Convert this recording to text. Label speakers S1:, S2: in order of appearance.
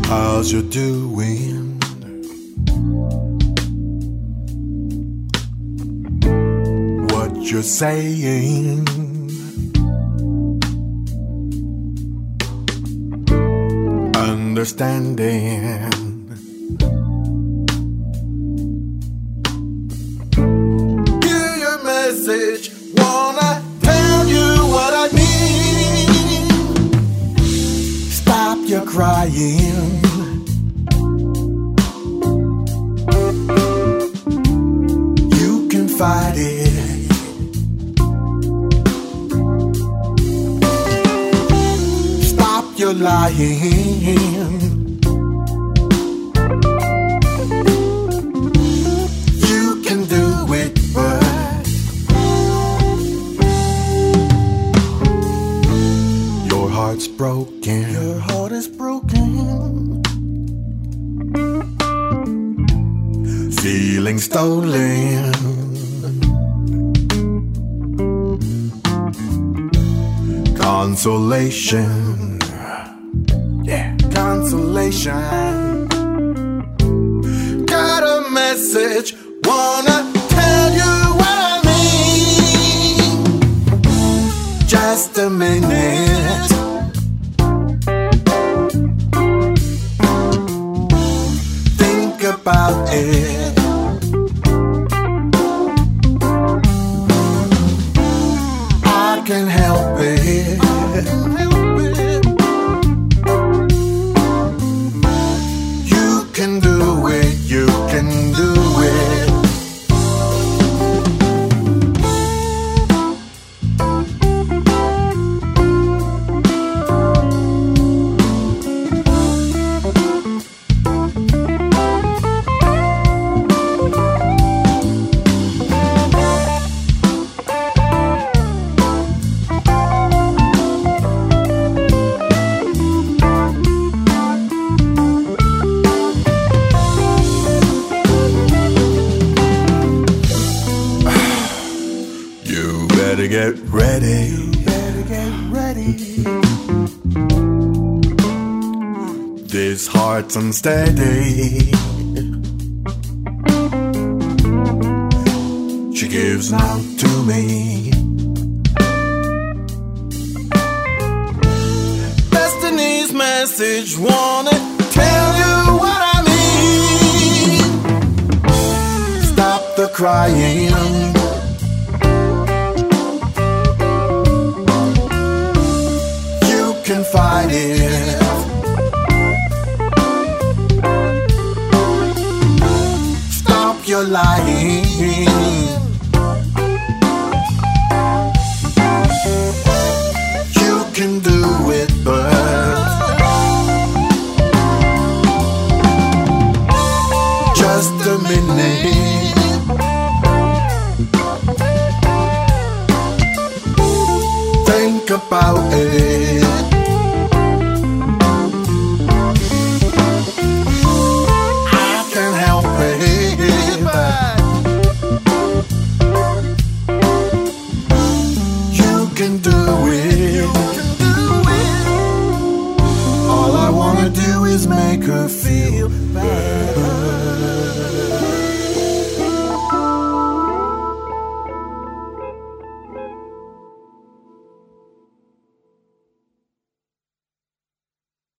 S1: How's you doing? What you're saying? Understanding. Hear your message. Wanna tell you what I mean. Stop your crying. You can fight it. Stop your lying. You can do it, but your heart's broken. Your heart is broken. Feeling stolen. Consolation. Yeah, consolation. Got a message. Wanna tell you what I mean. Just a minute. Think about it. I can help it. You can do it. You can do it. Better get ready. You better get ready. This heart's unsteady. She gives now to me. Destiny's message. Wanna tell you what I mean. Stop the crying. Can fight it. Stop your lying. You can do it, but just a minute. Think about it. All I wanna do is make her feel better.